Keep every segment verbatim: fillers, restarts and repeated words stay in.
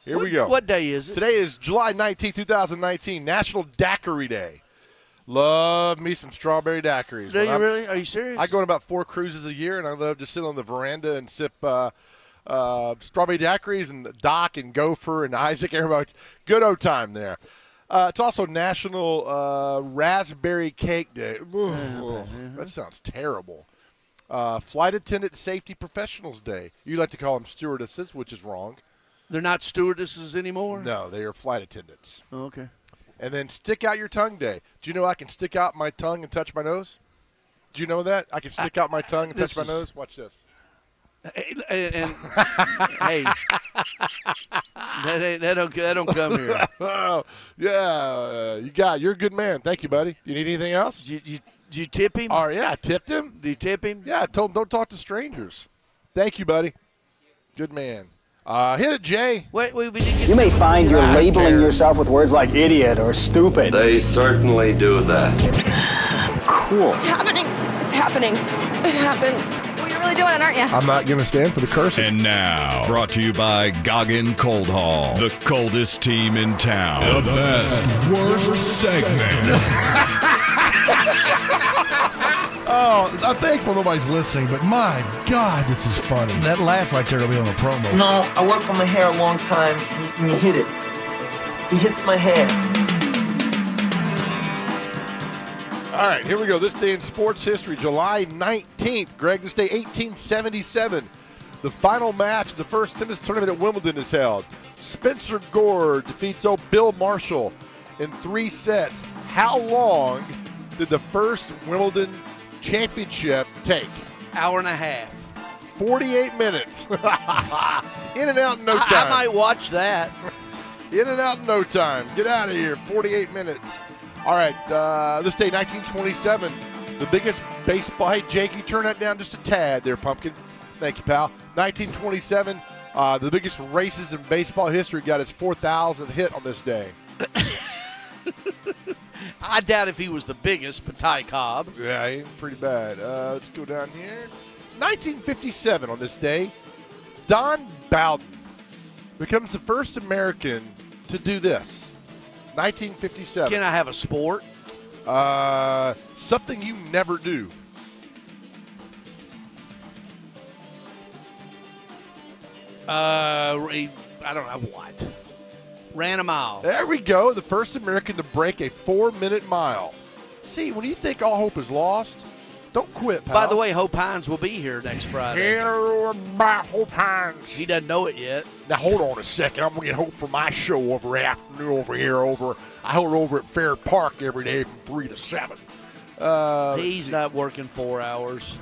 Here what, we go. What day is it? Today is July nineteenth, twenty nineteen, National Daiquiri Day. Love me some strawberry daiquiris. Do When you I'm, really? Are you serious? I go on about four cruises a year, and I love to sit on the veranda and sip uh, uh, strawberry daiquiris, and Doc and Gopher and Isaac. Everybody, good old time there. Uh, it's also National uh, Raspberry Cake Day. Ooh, that sounds terrible. Uh, Flight Attendant Safety Professionals Day. You like to call them stewardesses, which is wrong. They're not stewardesses anymore? No, they are flight attendants. Oh, okay. And then Stick Out Your Tongue Day. Do you know I can stick out my tongue and touch my nose? Do you know that? I can stick out my tongue and touch my is- nose? Watch this. Hey, and, and hey, that, ain't, that don't that don't come here. Oh, yeah. Uh, you got You're a good man. Thank you, buddy. You need anything else? Did you, did you tip him? Oh, yeah, I tipped him. Did you tip him? Yeah, I told him don't talk to strangers. Thank you, buddy. Good man. Uh, hit it, Jay. Wait, wait, we didn't get You may find you're Ah, labeling cares. yourself with words like idiot or stupid. They certainly do that. Cool. It's happening. It's happening. It happened. Well, you're really doing it, aren't you? I'm not going to stand for the cursing. And now, brought to you by Goggin Cold Hall, the coldest team in town. The best, worst segment. Oh, I'm thankful nobody's listening, but my God, this is funny. That laugh right there will be on the promo. No, I work on my hair a long time, and you hit it. He hits my hair. All right, here we go. This day in sports history, July nineteenth. Greg, this day eighteen seventy-seven. The final match of the first tennis tournament at Wimbledon is held. Spencer Gore defeats old Bill Marshall in three sets. How long did the first Wimbledon championship take? Hour and a half. forty-eight minutes. In and out in no I, time. I might watch that. In and out in no time. Get out of here. forty-eight minutes. All right. Uh, this day, nineteen twenty-seven. The biggest baseball. Hey, Jake, you turn that down just a tad there, Pumpkin. Thank you, pal. nineteen twenty-seven. Uh, the biggest races in baseball history got its four thousandth hit on this day. I doubt if he was the biggest, but Ty Cobb. Yeah, he's pretty bad. Uh, let's go down here. nineteen fifty-seven on this day, Don Bowden becomes the first American to do this. nineteen fifty-seven. Can I have a sport? Uh, something you never do. Uh, I don't know what. Ran a mile. There we go. The first American to break a four-minute mile. See, when you think all hope is lost, don't quit, pal. By the way, Hope Hines will be here next Friday. Here about Hope Hines. He doesn't know it yet. Now, hold on a second. I'm going to get Hope for my show over afternoon over here. Over, I hold over at Fair Park every day from three to seven. Uh, He's not working four hours.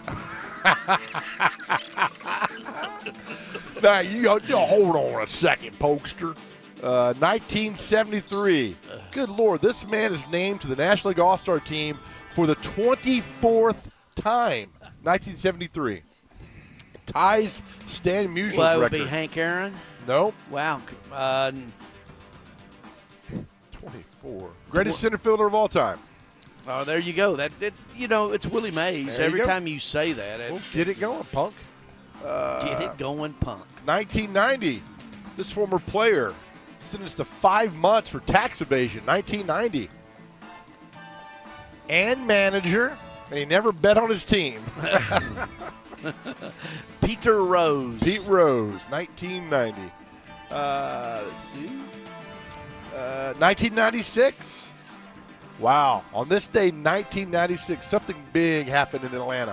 Now, you, you hold on a second, pokester. Uh, nineteen seventy-three. Good Lord, this man is named to the National League All-Star team for the twenty-fourth time. nineteen seventy-three. Ties Stan Musial's Well, that would record. be Hank Aaron. No. Wow. Uh, twenty-four. Greatest center fielder of all time. oh, there you go. That, that you know, it's Willie Mays. There you Every go. time you say that, it, Well, get it going, punk. Uh, get it going, punk. nineteen ninety. This former player sentenced to five months for tax evasion. nineteen ninety. And manager, and he never bet on his team. Peter Rose. Pete Rose, nineteen ninety. Uh, let's see. Uh, nineteen ninety-six. Wow. On this day, nineteen ninety-six, something big happened in Atlanta.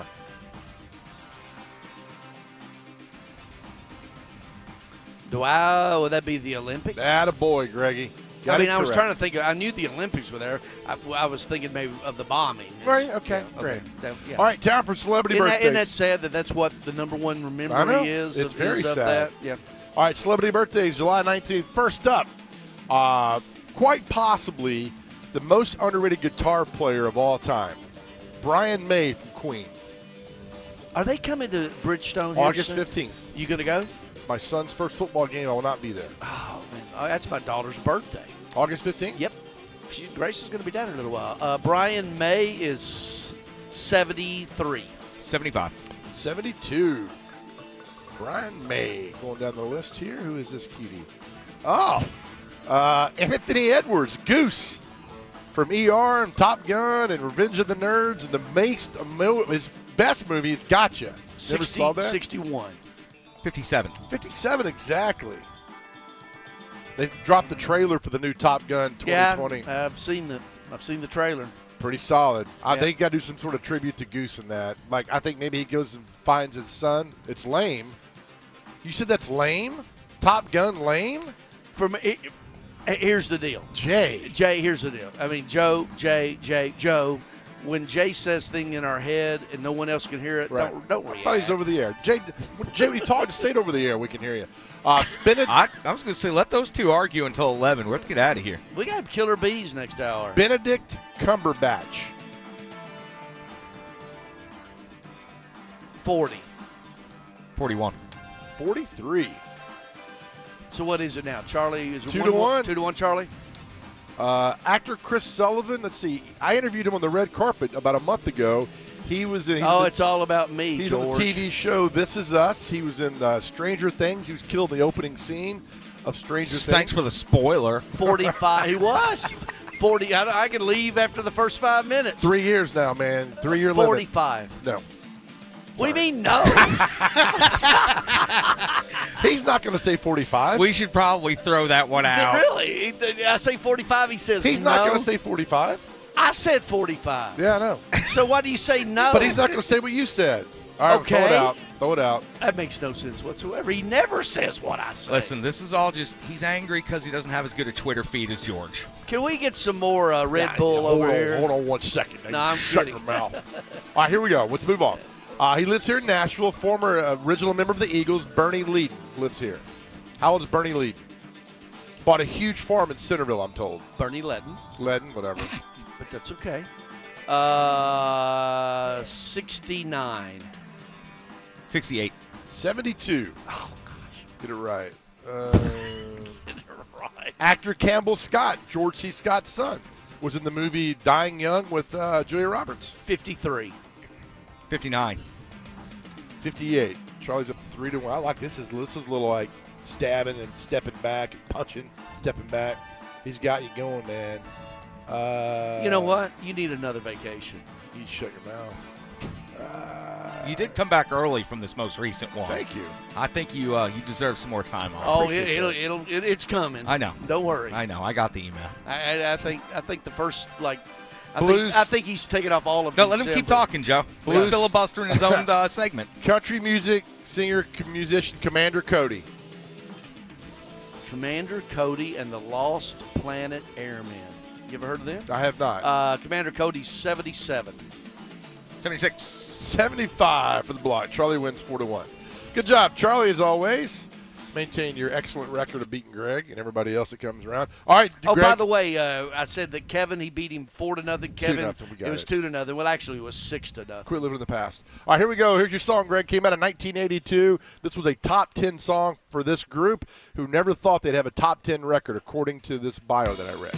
Do I? Would that be the Olympics? Attaboy, Greggy. Got I mean, it I was correct. trying to think. Of, I knew the Olympics were there. I, I was thinking maybe of the bombing. Right, okay, Yeah, great. That- yeah. All right, time for celebrity Isn't that, birthdays. isn't that sad that that's what the number one I know. memory is? It's of, very is of sad. that? Yeah. All right, celebrity birthdays, July nineteenth. First up, uh, quite possibly the most underrated guitar player of all time, Brian May from Queen. Are they coming to Bridgestone here August soon? fifteenth. You gonna go? It's my son's first football game. I will not be there. Oh man, oh, that's my daughter's birthday. August fifteenth? Yep. She, Grace is going to be down in a little while. Uh, Brian May is seventy-three. seventy-five. seventy-two. Brian May. Going down the list here. Who is this cutie? Oh, uh, Anthony Edwards, Goose, from E R and Top Gun and Revenge of the Nerds, and the most, his best movie is Gotcha. Never sixty, saw that? sixty-one. fifty-seven. fifty-seven exactly. They dropped the trailer for the new Top Gun twenty twenty. Yeah, I've seen the I've seen the trailer. Pretty solid. I Yeah. think got to do some sort of tribute to Goose in that. Like, I think maybe he goes and finds his son. It's lame. You said that's lame? Top Gun lame? For me, it, here's the deal. Jay. Jay, here's the deal. I mean, Joe, Jay, Jay, Joe. When Jay says thing in our head and no one else can hear it, Right. don't don't I react. thought he's over the air. Jay, when Jay, when you talk, just say it over the air. We can hear you. Uh, Benedict, I, I was going to say, let those two argue until eleven. Let's get out of here. We got killer bees next hour. Benedict Cumberbatch. forty. forty-one. forty-three. So what is it now? Charlie is it Two one, to one. Two to one, Charlie. Uh, actor Chris Sullivan. Let's see. I interviewed him on the red carpet about a month ago. He was in. he's Oh, the- it's all about me, He's George. on the T V show This Is Us. He was in uh, Stranger Things. He was killed in the opening scene of Stranger Things. Thanks for the spoiler. forty-five. He was forty. I, I could leave after the first five minutes. Three years now, man. Three year limit. Forty-five. No. What do you mean no? He's not going to say forty-five. We should probably throw that one out. Really? I say forty-five. He says He's no. not going to say forty-five. I said forty-five. Yeah, I know. So why do you say no? But he's not going to say what you said. All right, throw it Okay. out. Throw it out. That makes no sense whatsoever. He never says what I say. Listen, this is all just, he's angry because he doesn't have as good a Twitter feed as George. Can we get some more uh, Red Yeah, Bull yeah, hold over on, here? Hold on one second. No, I'm Shut kidding. your mouth. All right, here we go. Let's move on. Uh, he lives here in Nashville. Former uh, original member of the Eagles, Bernie Leadon, lives here. How old is Bernie Leadon? Bought a huge farm in Centerville, I'm told. Bernie Ledden, Leadon, whatever. but that's okay. Uh, sixty-nine. sixty-eight. seventy-two. Oh, gosh. Get it right. Uh, Right. actor Campbell Scott, George C. Scott's son, was in the movie Dying Young with uh, Julia Roberts. fifty-three. fifty-nine. fifty-eight. Charlie's up three to one. I like this. Is this is a little like stabbing and stepping back and punching, stepping back. He's got you going, man. Uh, You know what? You need another vacation. You shut your mouth. You did come back early from this most recent one. Thank you. I think you uh, you deserve some more time off. Oh, it, appreciate it'll, that. it'll, it, it's coming. I know. Don't worry. I know. I got the email. I, I, I think I think the first like I Blues. think I think he's taking off all of No, let him keep December. talking, Joe. Blues. He's filibustering his own uh, segment. Country music singer, c- musician, Commander Cody. Commander Cody and the Lost Planet Airmen. You ever heard of them? I have not. Uh, Commander Cody's seventy-seven. seventy-six. seventy-five for the block. Charlie wins four to one. Good job, Charlie, as always. Maintain your excellent record of beating Greg and everybody else that comes around. All right, Oh, Greg. by the way, uh, I said that Kevin, he beat him four to nothing. to Kevin, nothing, we got it was it. two to nothing. Well, actually, it was six to nothing. Quit living in the past. All right, here we go. Here's your song, Greg. Came out in nineteen eighty-two. This was a top ten song for this group who never thought they'd have a top ten record, according to this bio that I read.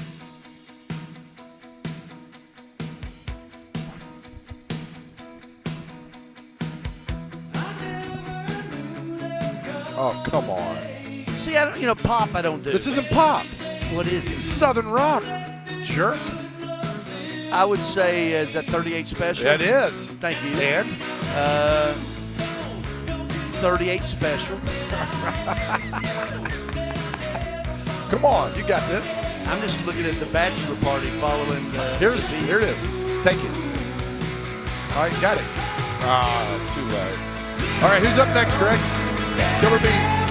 Oh, come on. See, I don't, you know, pop, I don't do. This isn't pop. What is This is it? Southern rock. Jerk. I would say, uh, is that thirty-eight special? That is. Thank you. And? Uh, thirty-eight special. Come on, you got this. I'm just looking at the bachelor party following. Uh, Here's the beats. here it is. Take it. All right, got it. Ah, too late. All right, who's up next, Greg? Killer Bees.